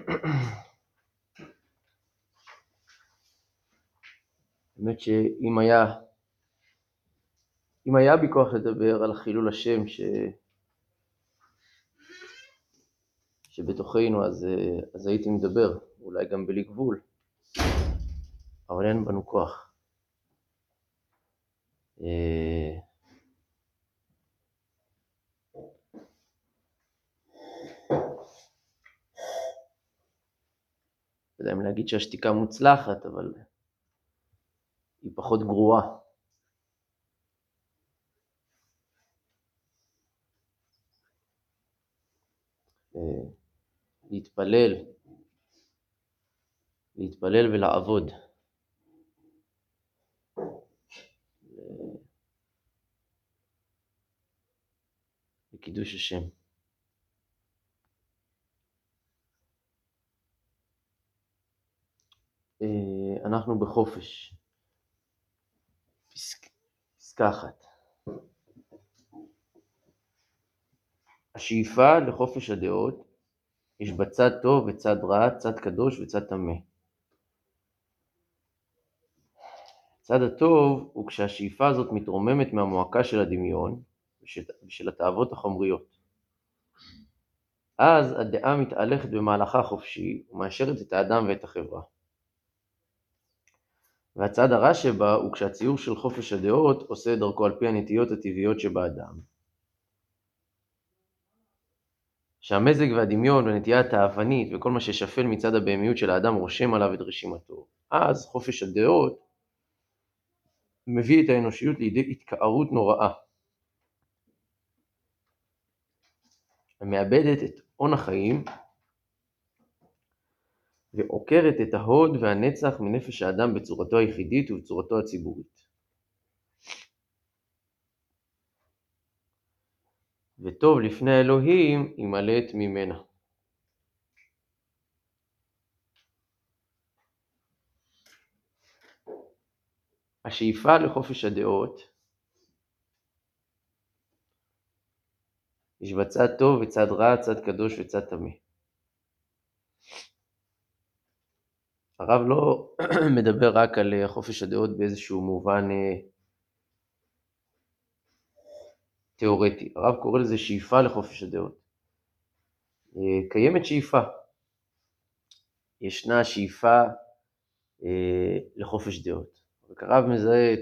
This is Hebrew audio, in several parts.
באמת שאם היה בי כוח לדבר על חילול השם שבתוכנו, אז הייתי מדבר, אולי גם בלי גבול, אבל אין בנו כוח. לא יודע אם להגיד שהשתיקה מוצלחת, אבל היא פחות גרועה. להתפלל ולעבוד. לקידוש השם. אנחנו בחופש. פסקה אחת. השאיפה לחופש הדעות, יש בה צד טוב וצד רע, צד קדוש וצד טמא. צד הטוב הוא כשהשאיפה הזאת מתרוממת מהמועקה של הדמיון ושל התאוות החומריות. אז הדעה מתהלכת במהלכה חופשי ומאשרת את האדם ואת החברה. והצד הרע שבה הוא כשהציור של חופש הדעות עושה דרכו על פי הנטיות הטבעיות שבאדם. שהמזג והדמיון והנטייה התאוונית וכל מה ששפל מצד הבהמיות של האדם רושם עליו את רשימתו. אז חופש הדעות מביא את האנושיות לידי התקערות נוראה. המאבדת את עון החיים ועוקרת את ההוד והנצח מנפש האדם בצורתו היחידית ובצורתו הציבורית. וטוב לפני האלוהים ימלט ממנה. השאיפה לחופש הדעות, יש בה צד טוב וצד רע, צד קדוש וצד טמא. הרב לא מדבר רק על חופש הדעות באיזשהו מובן תיאורטי. הרב קורא לזה שאיפה לחופש הדעות. קיימת שאיפה. ישנה שאיפה לחופש דעות. הרב מזהה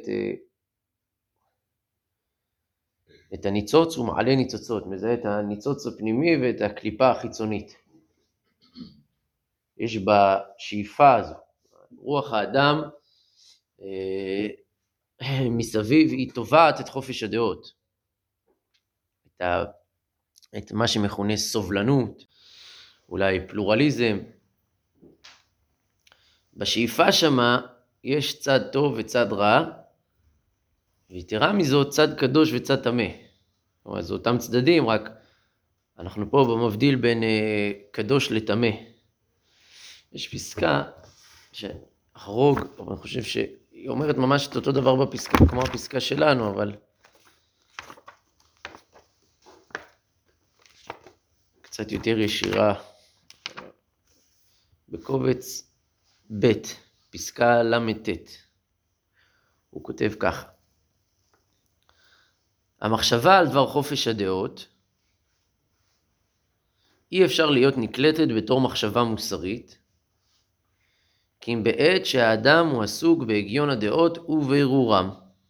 את הניצוץ ומעלה ניצוצות, מזהה את הניצוץ הפנימי ואת הקליפה החיצונית. יש בשאיפה הזו, רוח האדם מסביב היא תובעת את חופש הדעות, את מה שמכונה סובלנות, אולי פלורליזם. בשאיפה שמה יש צד טוב וצד רע, ויתרה מזאת צד קדוש וצד טמא. כלומר, זה אותם צדדים, רק אנחנו פה במבדיל בין קדוש לטמא. יש פסקה שאחרוג, אני חושב שהיא אומרת ממש את אותו דבר בפסקה, כמו הפסקה שלנו, אבל קצת יותר ישירה. בקובץ ב', פסקה למ"ט, הוא כותב ככה: המחשבה על דבר חופש הדעות אי אפשר להיות נקלטת בתור מחשבה מוסרית, כי אם בעת שהאדם הוא עסוק בהגיון הדעות ובירורם.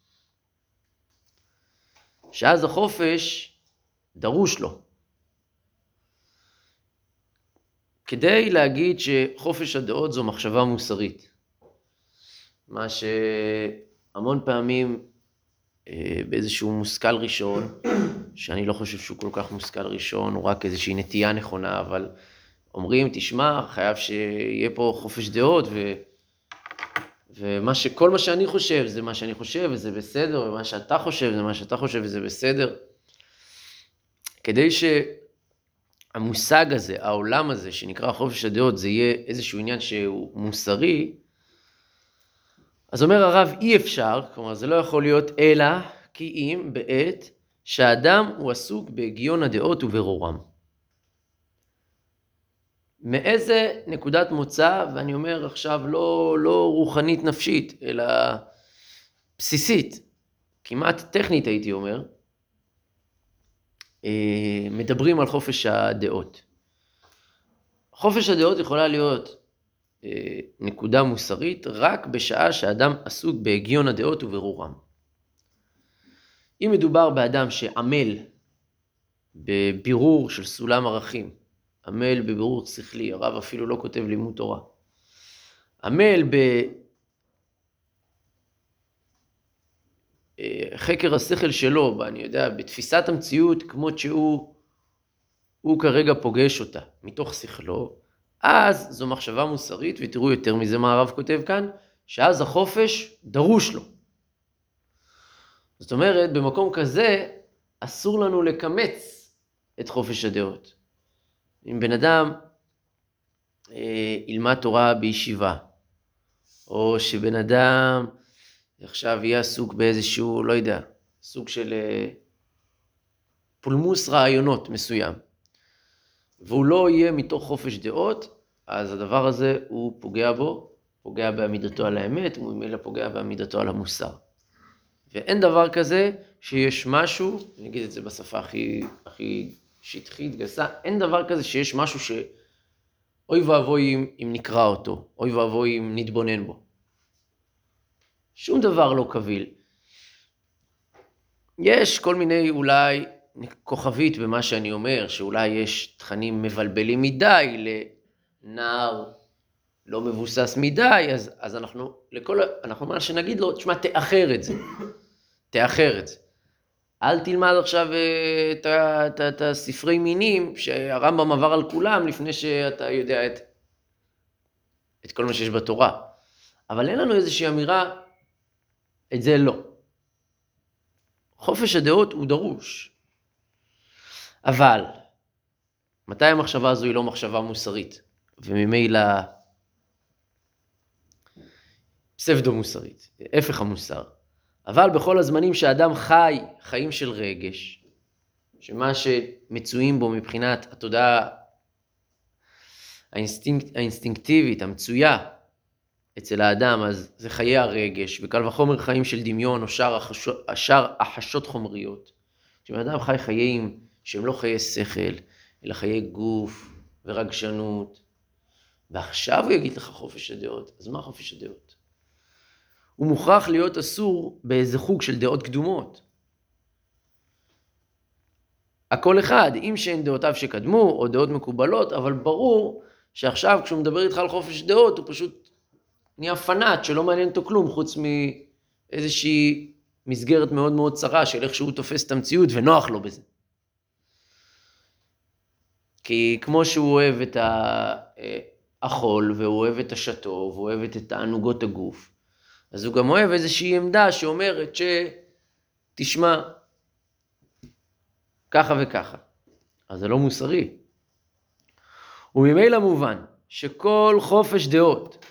שאז החופש דרוש לו. כדי להגיד שחופש הדעות זו מחשבה מוסרית. מה שהמון פעמים באיזשהו מושכל ראשון, שאני לא חושב שהוא כל כך מושכל ראשון, הוא רק איזושהי נטייה נכונה, אבל אומרים, תשמע, חייב שיהיה פה חופש דעות, כל מה שאני חושב זה מה שאני חושב וזה בסדר, ומה שאתה חושב זה מה שאתה חושב וזה בסדר. כדי שהמושג הזה, העולם הזה שנקרא חופש הדעות, זה יהיה איזשהו עניין שהוא מוסרי, אז אומר הרב, אי אפשר, כלומר זה לא יכול להיות אלא כי אם בעת שהאדם הוא עסוק בהגיון הדעות וברורם. מאיזה נקודת מוצא, ואני אומר עכשיו לא רוחנית נפשית, אלא בסיסית, כמעט טכנית הייתי אומר, מדברים על חופש הדעות. חופש הדעות יכולה להיות נקודה מוסרית רק בשעה שהאדם עסוק בהגיון הדעות וברורם. אם מדובר באדם שעמל בבירור של סולם ערכים, עמל בבירור שכלי, הרב אפילו לא כותב לימוד תורה, עמל בחקר השכל שלו, אני יודע, בתפיסת המציאות כמות שהוא כרגע פוגש אותה, מתוך שכלו, אז זו מחשבה מוסרית, ותראו יותר מזה מה הרב כותב כאן, שאז החופש דרוש לו. זאת אומרת, במקום כזה אסור לנו לקמץ את חופש הדעות. אם בן אדם ילמד תורה בישיבה, או שבן אדם עכשיו יהיה עסוק באיזשהו, לא יודע, סוג של פולמוס רעיונות מסוים, והוא לא יהיה מתוך חופש דעות, אז הדבר הזה הוא פוגע בו, פוגע בעמידתו על האמת, הוא ממילא פוגע בעמידתו על המוסר. ואין דבר כזה שיש משהו, אני אגיד את זה בשפה הכי שטחית, גסה, אין דבר כזה שיש משהו שאוי ואבוי אם נקרא אותו, אוי ואבוי אם נתבונן בו. שום דבר לא קביל. יש כל מיני אולי כוכבית במה שאני אומר, שאולי יש תכנים מבלבלים מדי לנער לא מבוסס מדי, אז אנחנו מה שנגיד לו, תשמע, תאחר את זה. תאחר את זה. אל תלמד עכשיו את הספרי מינים שהרמב"ם עבר על כולם לפני שאתה יודע את כל מה שיש בתורה. אבל אין לנו איזושהי אמירה, את זה לא. חופש הדעות הוא דרוש. אבל, מתי המחשבה הזו היא לא מחשבה מוסרית? וממילא פסבדו מוסרית, הפך המוסר. אבל בכל הזמנים שאדם חי חיים של רגש, שמה שמצויים בו מבחינת התודעה האינסטינקטיבית, המצויה אצל האדם, אז זה חיי הרגש, וקל וחומר חיים של דמיון או שאר החשות חומריות. כשאדם חי חיים שהם לא חיי שכל, אלא חיי גוף ורגשנות, ועכשיו הוא יגיד לך חופש הדעות, אז מה חופש הדעות? הוא מוכרח להיות אסור באיזה חוג של דעות קדומות. הכל אחד, אם שאין דעותיו שקדמו או דעות מקובלות, אבל ברור שעכשיו כשהוא מדבר איתך על חופש דעות, הוא פשוט נהיה פנאט שלא מעניין אותו כלום, חוץ מאיזושהי מסגרת מאוד מאוד צרה של איך שהוא תופס את המציאות ונוח לו בזה. כי כמו שהוא אוהב את האכול, והוא אוהב את השתו, והוא אוהב את תענוגות הגוף, אז הוא גם אוהב איזושהי עמדה שאומרת תשמע, ככה וככה. אז זה לא מוסרי. וממילא מובן שכל חופש דעות,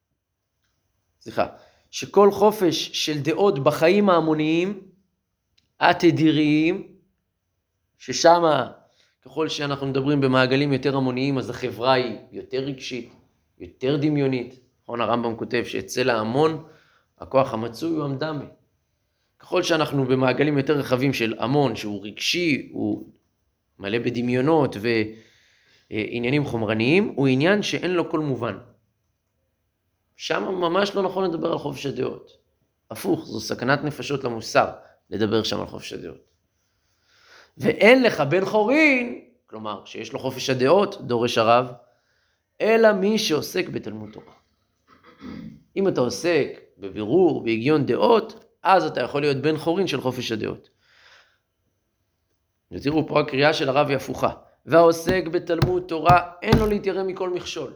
שכל חופש של דעות בחיים ההמוניים, התדיריים, ששם ככל שאנחנו מדברים במעגלים יותר המוניים, אז החברה היא יותר רגשית, יותר דמיונית. נכון, הרמב"ם כותב שאצל ההמון, הכוח המצוי הוא המדמה. ככל שאנחנו במעגלים יותר רחבים של המון, שהוא רגשי, הוא מלא בדמיונות ועניינים חומרניים, הוא עניין שאין לו כל מובן. שם ממש לא נכון לדבר על חופש הדעות. הפוך, זו סכנת נפשות למוסר לדבר שם על חופש הדעות. ואין לך בן חורין, כלומר שיש לו חופש הדעות, דורש הרב, אלא מי שעוסק בתלמוד תורה. אם אתה עוסק בבירור, בהגיון דעות, אז אתה יכול להיות בן חורין של חופש הדעות. ותראו פה הקריאה של הרב היא הפוכה. והעוסק בתלמוד תורה אין לו להתיירא מכל מכשול.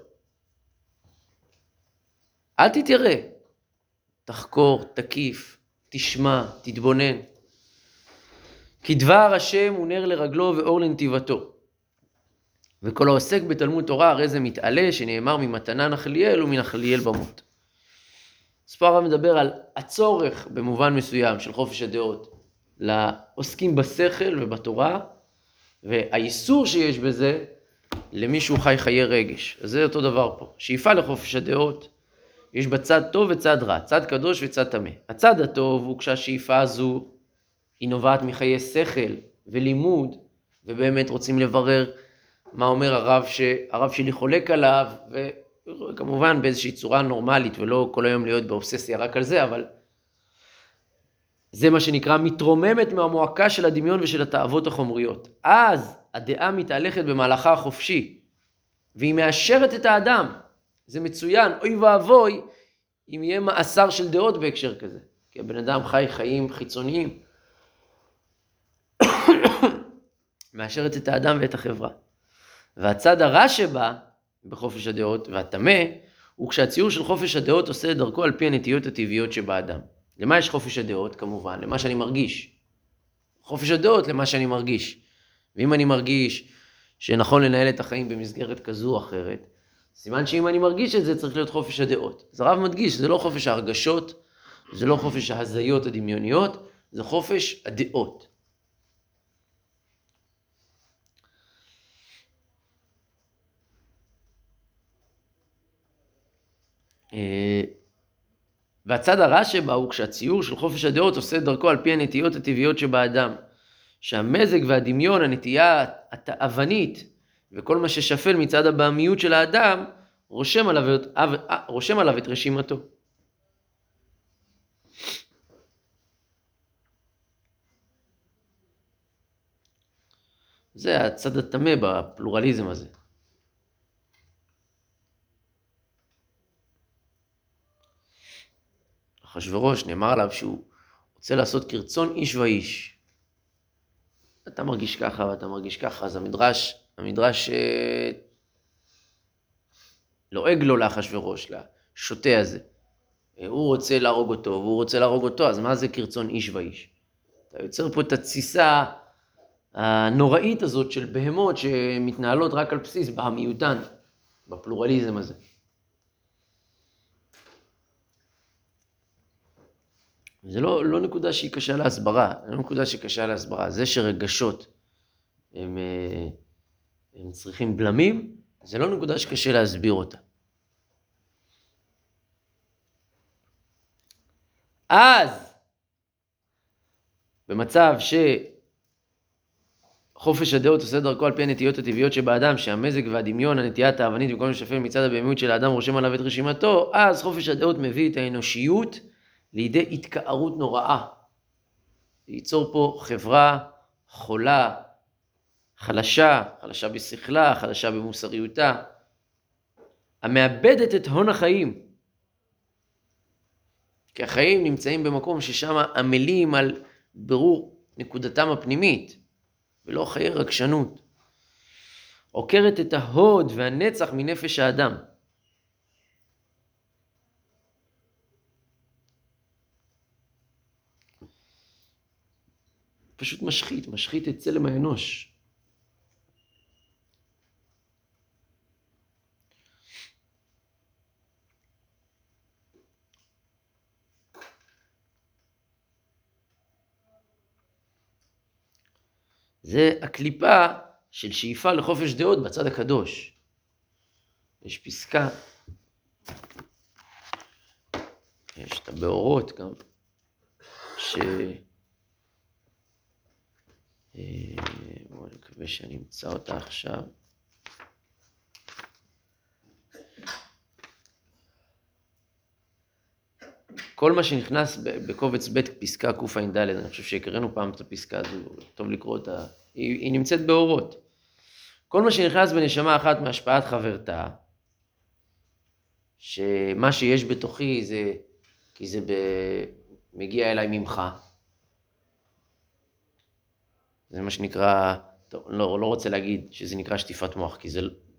אל תתיירא. תחקור, תקיף, תשמע, תתבונן. כי דבר השם הוא נר לרגלו ואור לנתיבתו. וכל העוסק בתלמוד תורה הרי זה מתעלה שנאמר ממתנה נחליאל ומנחליאל במות. אז פה הרב מדבר על הצורך במובן מסוים של חופש הדעות לעוסקים בשכל ובתורה, והאיסור שיש בזה למישהו חי חיי רגש. אז זה אותו דבר פה. שאיפה לחופש הדעות, יש בה צד טוב וצד רע, צד קדוש וצד טמא. הצד הטוב הוא כשהשאיפה הזו היא נובעת מחיי שכל ולימוד, ובאמת רוצים לברר מה אומר הרב שלי חולק עליו, וכמובן באיזושהי צורה נורמלית, ולא כל היום להיות באובססיה רק על זה, אבל זה מה שנקרא מתרוממת מהמועקה של הדמיון ושל התאוות החומריות. אז הדעה מתהלכת במהלכה החופשי, והיא מאשרת את האדם. זה מצוין, אוי ואבוי, אם יהיה מאסר של דעות בהקשר כזה. כי הבן אדם חי חיים חיצוניים. מאשרת את האדם ואת החברה. והצד הרע שבה, בחופש הדעות, והטמא, הוא כשהציור של חופש הדעות עושה את דרכו על פי הנטיות הטבעיות שבאדם. למה יש חופש הדעות? כמובן, למה שאני מרגיש. חופש הדעות למה שאני מרגיש. ואם אני מרגיש שנכון לנהל את החיים במסגרת כזו או אחרת, סימן שאם אני מרגיש את זה צריך להיות חופש הדעות. אז הרב מדגיש, זה לא חופש ההרגשות, זה לא חופש ההזיות הדמיוניות, זה חופש הדעות. והצד הרע שבה הוא כשהציור של חופש הדעות עושה דרכו על פי הנטיות הטבעיות שבאדם, שהמזג והדמיון, הנטייה התאוונית וכל מה ששפל מצד הבעמיות של האדם רושם עליו את רשימתו. זה הצד הטמא בפלורליזם הזה. אחשוורוש נאמר עליו שהוא רוצה לעשות כרצון איש ואיש. אתה מרגיש ככה ואתה מרגיש ככה, אז המדרש לועג לו לאחשוורוש, לשוטה הזה. הוא רוצה להרוג אותו והוא רוצה להרוג אותו, אז מה זה כרצון איש ואיש? אתה יוצר פה את התסיסה הנוראית הזאת של בהמות שמתנהלות רק על בסיס בעמיותן, בפלורליזם הזה. זה לא נקודה שהיא קשה להסברה, לא נקודה שהיא קשה להסברה. זה שרגשות הם צריכים בלמים, זה לא נקודה שקשה להסביר אותה. אז, במצב שחופש הדעות עושה דרכו על פי הנטיות הטבעיות שבאדם, שהמזג והדמיון, הנטייה התאוונית וכל משפל מצד הבהמיות של האדם רושם עליו את רשימתו, אז חופש הדעות מביא את האנושיות לידי התקערות נוראה. ייצור פה חברה חולה, חלשה בשכלה, חלשה במוסריותה, המאבדת את הון החיים. כי החיים נמצאים במקום ששם עמלים על ברור נקודתם הפנימית, ולא חיי רגשנות. עוקרת את ההוד והנצח מנפש האדם. פשוט משחית את צלם האנוש. זה הקליפה של שאיפה לחופש דעות בצד הקדוש. יש פסקה, יש את הבאורות גם, בואו נקווה שאני אמצא אותה עכשיו. כל מה שנכנס בקובץ ב' פסקה קע"ד, אני חושב שהקראנו פעם את הפסקה הזו, טוב לקרוא אותה, היא נמצאת באורות. כל מה שנכנס בנשמה אחת מהשפעת חברתה, שמה שיש בתוכי זה, כי זה מגיע אליי ממך, זה מה שנקרא, טוב, לא רוצה להגיד שזה נקרא שטיפת מוח, כי זה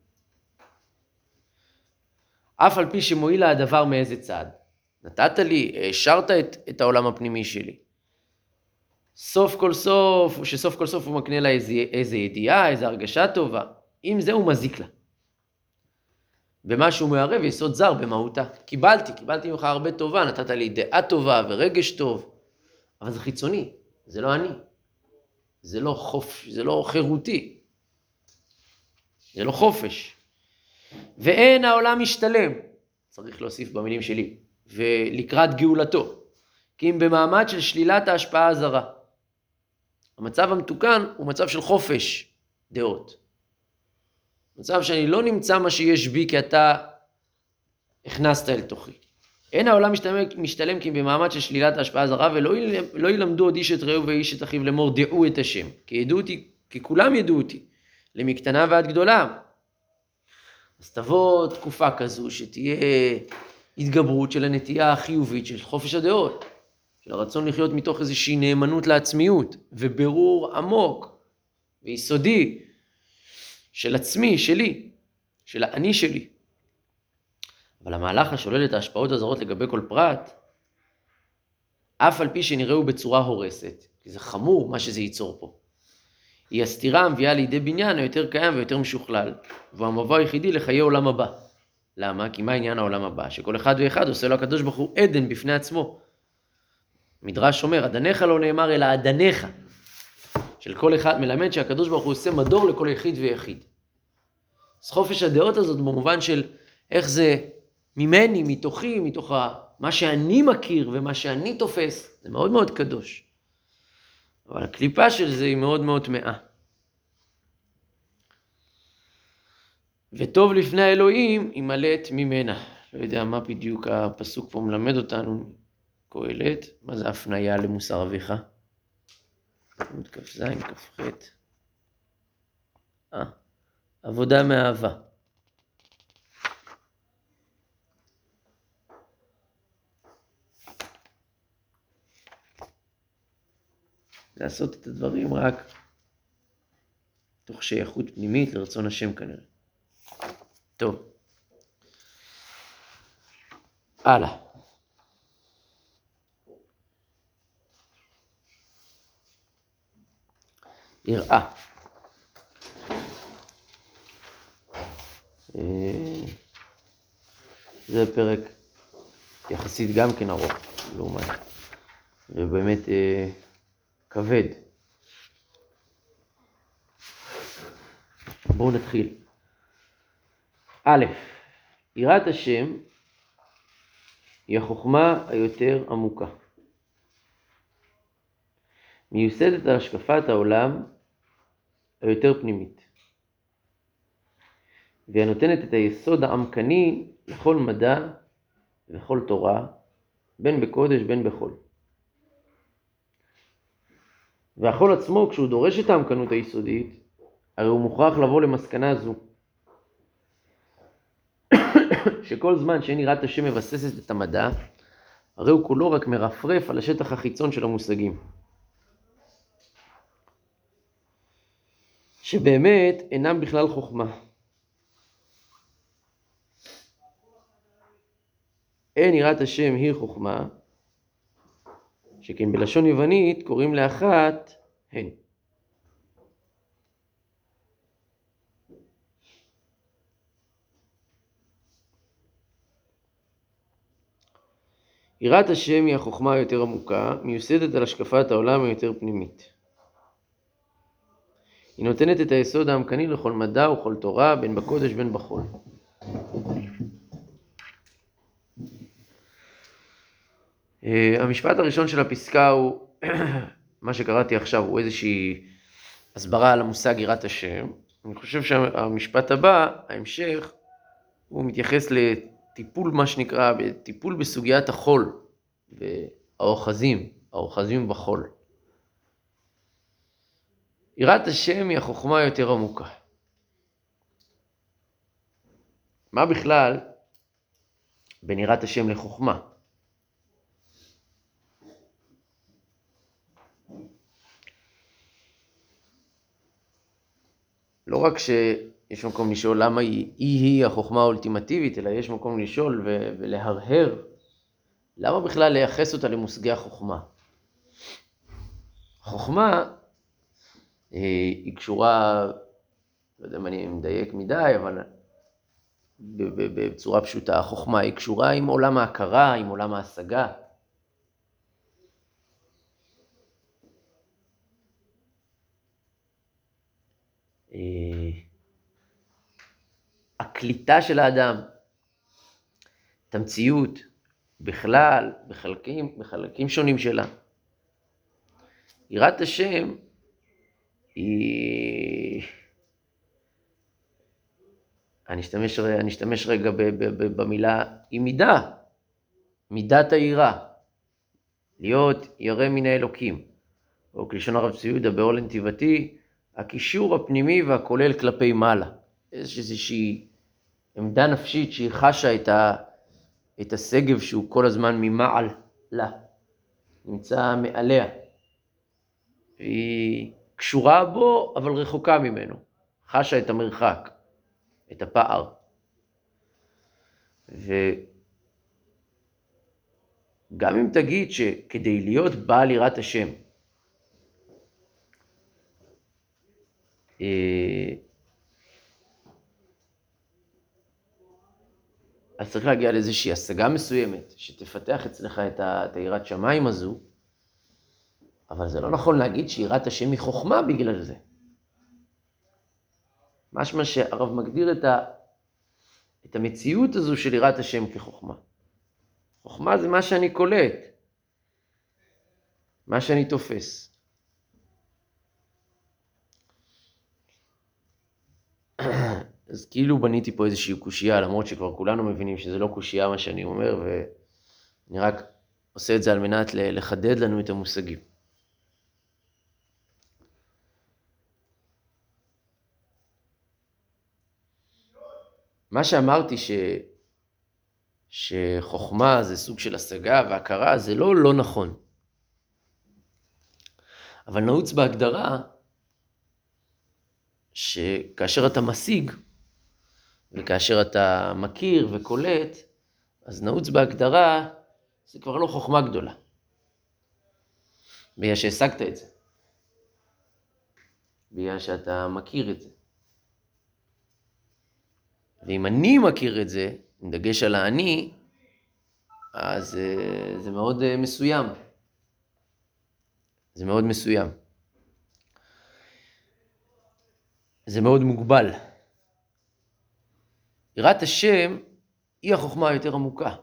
אף על פי שמועיל לה הדבר מאיזה צד. נתת לי, השארת את העולם הפנימי שלי. סוף כל סוף הוא מקנה לה איזה ידיעה, איזו הרגשה טובה. אם זה הוא מזיק לה. במה שהוא מערב יסוד זר במהותה. קיבלתי ממך הרבה טובה, נתת לי דעה טובה ורגש טוב. אבל זה חיצוני, זה לא אני. זה לא חירותי. זה לא חופש. ואין העולם משתלם, צריך להוסיף במילים שלי, ולקראת גאולתו, כי אם במעמד של שלילת ההשפעה הזרה. המצב המתוקן הוא מצב של חופש דעות. מצב שאני לא נמצא מה שיש בי כי אתה הכנסת אל תוכי. אין העולם משתלם כי אם במעמד של שלילת ההשפעה הזרה, ולא ילמדו עוד איש את רעהו ואיש את אחיו לאמור דעו את השם, כי כולם ידעו אותי, למקטנה ועד גדולה. אז תבוא תקופה כזו שתהיה התגברות של הנטייה החיובית של חופש הדעות, של הרצון לחיות מתוך איזושהי נאמנות לעצמיות, וברור עמוק ויסודי של עצמי, שלי, של האני שלי. אבל המהלך השולל את ההשפעות הזרות לגבי כל פרט, אף על פי שנראהו בצורה הורסת, כי זה חמור מה שזה ייצור פה. היא הסתירה המביאה לידי בניין היותר קיים ויותר משוכלל, והוא המבוא היחידי לחיי עולם הבא. למה? כי מה עניין העולם הבא? שכל אחד ואחד עושה לו הקדוש ברוך הוא עדן בפני עצמו. מדרש אומר, עדניך לא נאמר אלא עדניך. של כל אחד מלמד שהקדוש ברוך הוא עושה מדור לכל יחיד ויחיד. אז חופש הדעות הזאת במובן של איך זה ממני, מתוכי, מתוך מה שאני מכיר ומה שאני תופס, זה מאוד מאוד קדוש. אבל הקליפה של זה היא מאוד מאוד טמאה. וטוב לפני האלוהים ימלט ממנה. לא יודע מה בדיוק הפסוק פה מלמד אותנו, קהלת, מה זה הפניה למוסר אביך? עמוד כ"ז, כ"ח. עבודה מאהבה. לעשות את הדברים רק תוך שייכות פנימית לרצון השם כנראה. טוב. הלאה. יראה. זה פרק יחסית גם כן ארוך, לעומת. ובאמת כבד. בואו נתחיל. א', יראת השם היא החוכמה היותר עמוקה. מיוסדת על השקפת העולם היותר פנימית. והיא נותנת את היסוד העמקני לכל מדע ולכל תורה, בין בקודש בין בחול. והחול עצמו, כשהוא דורש את העמקנות היסודית, הרי הוא מוכרח לבוא למסקנה זו. שכל זמן שאין יראת השם מבססת את המדע, הרי הוא כולו רק מרפרף על השטח החיצון של המושגים. שבאמת אינם בכלל חוכמה. אין יראת השם היא חוכמה, שכן בלשון יוונית קוראים לאחת הן. יראת השם היא החוכמה היותר עמוקה, מיוסדת על השקפת העולם היותר פנימית. היא נותנת את היסוד העמקני לכל מדע וכל תורה, בין בקודש בין בחול. המשפט הראשון של הפסקה הוא, מה שקראתי עכשיו, הוא איזושהי הסברה על המושג יראת השם. אני חושב שהמשפט הבא, ההמשך, הוא מתייחס לטיפול, מה שנקרא, טיפול בסוגיית החול, האוחזים בחול. יראת השם היא החוכמה היותר עמוקה. מה בכלל בין יראת השם לחוכמה? לא רק שיש מקום לשאול למה היא החוכמה האולטימטיבית, אלא יש מקום לשאול ולהרהר, למה בכלל לייחס אותה למושגי החוכמה? החוכמה היא קשורה, לא יודע אם אני מדייק מדי, אבל בצורה פשוטה, החוכמה היא קשורה עם עולם ההכרה, עם עולם ההשגה. הקליטה של האדם, את המציאות בכלל, בחלקים שונים שלה. יראת השם היא... אני אשתמש רגע במילה, היא מידה, מידת היראה, להיות ירא מן האלוקים, או כלשון הרב צבי יהודה באור לנתיבתי, הקישור הפנימי והכולל כלפי מעלה. איזושהי עמדה נפשית שהיא חשה את השגב שהוא כל הזמן ממעל לה, נמצא מעליה. היא קשורה בו, אבל רחוקה ממנו. חשה את המרחק, את הפער. וגם אם תגיד שכדי להיות בעל יראת השם, אז צריך להגיע לאיזושהי השגה מסוימת, שתפתח אצלך את היראת שמיים הזו, אבל זה לא נכון להגיד שיראת השם היא חוכמה בגלל זה. משמע שהרב מגדיר את המציאות הזו של יראת השם כחוכמה. חוכמה זה מה שאני קולט, מה שאני תופס. אז כאילו בניתי פה איזושהי קושייה, למרות שכבר כולנו מבינים שזה לא קושייה מה שאני אומר, ואני רק עושה את זה על מנת לחדד לנו את המושגים. מה שאמרתי שחוכמה זה סוג של השגה והכרה, זה לא נכון. אבל נעוץ בהגדרה שכאשר אתה משיג, וכאשר אתה מכיר וקולט, אז נעוץ בהגדרה, זה כבר לא חוכמה גדולה. בגלל שהשגת את זה. בגלל שאתה מכיר את זה. ואם אני מכיר את זה, עם דגש על האני, אז זה מאוד מסוים. זה מאוד מסוים. זה מאוד מוגבל. יראת השם היא החוכמה היותר עמוקה.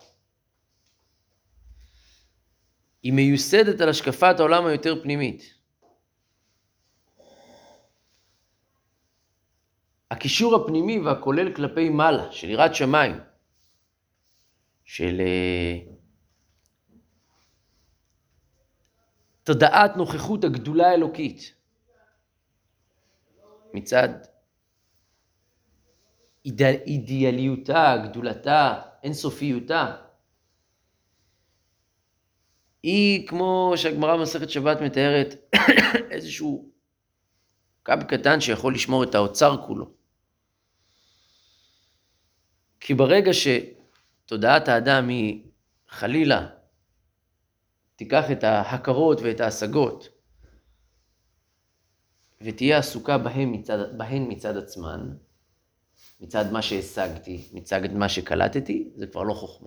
היא מיוסדת על השקפת העולם היותר פנימית. הקישור הפנימי והכולל כלפי מעלה, של יראת שמיים, של תודעת נוכחות הגדולה האלוקית, מצד אידיאליותה, גדולתה, אינסופיותה, היא כמו שהגמרא במסכת שבת מתארת איזשהו קו קטן שיכול לשמור את האוצר כולו. כי ברגע שתודעת האדם היא חלילה תיקח את ההכרות ואת ההשגות ותהיה עסוקה בהן מצד עצמן, מצד מה שהשגתי, מצד מה שקלטתי, זה כבר לא חוכמה.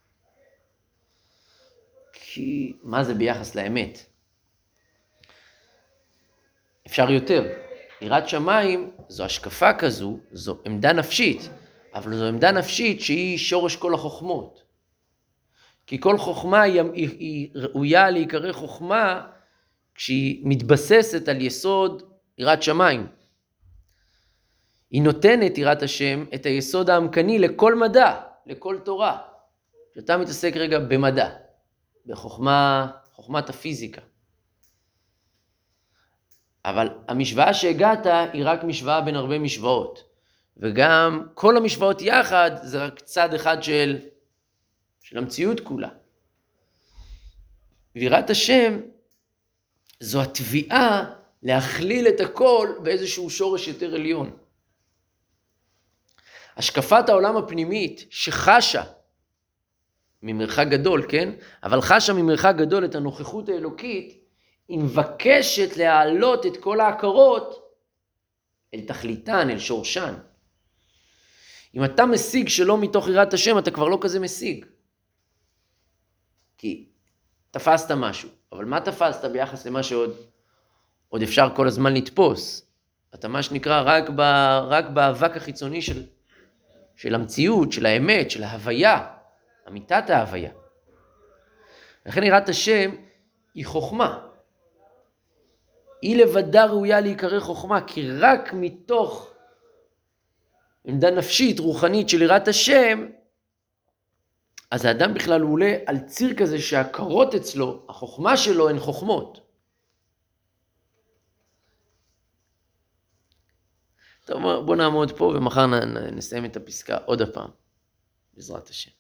כי מה זה ביחס לאמת? אפשר יותר. יראת שמיים זו השקפה כזו, זו עמדה נפשית, אבל זו עמדה נפשית שהיא שורש כל החוכמות. כי כל חוכמה היא ראויה להיקרא חוכמה כשהיא מתבססת על יסוד יראת שמיים. היא נותנת יראת השם את היסוד העמקני לכל מדע, לכל תורה. שאתה מתעסק רגע במדע, בחוכמת הפיזיקה. אבל המשוואה שהגעת היא רק משוואה בין הרבה משוואות. וגם כל המשוואות יחד זה רק צד אחד של המציאות כולה. ויראת השם זו התביעה להכליל את הכל באיזשהו שורש יותר עליון. השקפת העולם הפנימית שחשה ממרחק גדול, כן? אבל חשה ממרחק גדול את הנוכחות האלוקית, היא מבקשת להעלות את כל ההכרות אל תכליתן, אל שורשן. אם אתה משיג שלא מתוך יראת השם, אתה כבר לא כזה משיג. כי תפסת משהו, אבל מה תפסת ביחס למה שעוד אפשר כל הזמן לתפוס? אתה מה שנקרא רק באבק החיצוני של המציאות, של האמת, של ההוויה, אמיתת ההוויה. לכן יראת השם היא חוכמה. היא לבדה ראויה להיקרא חוכמה, כי רק מתוך עמדה נפשית, רוחנית של יראת השם, אז האדם בכלל הוא עולה על ציר כזה שהקרות אצלו, החוכמה שלו הן חוכמות. טוב, בוא נעמוד פה ומחר נסיים את הפסקה עוד הפעם, בעזרת השם.